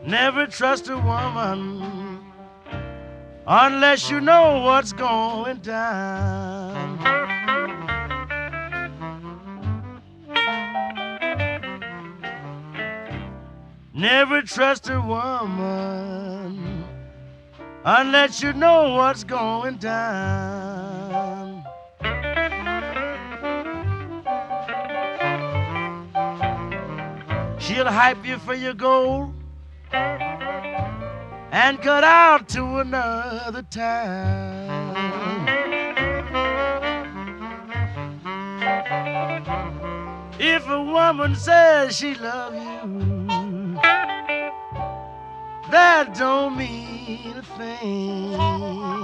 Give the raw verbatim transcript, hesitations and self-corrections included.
Never trust a woman unless you know what's going down. Never trust a woman unless you know what's going down. She'll hype you for your gold and cut out to another town. If a woman says she loves you, that don't mean a thing.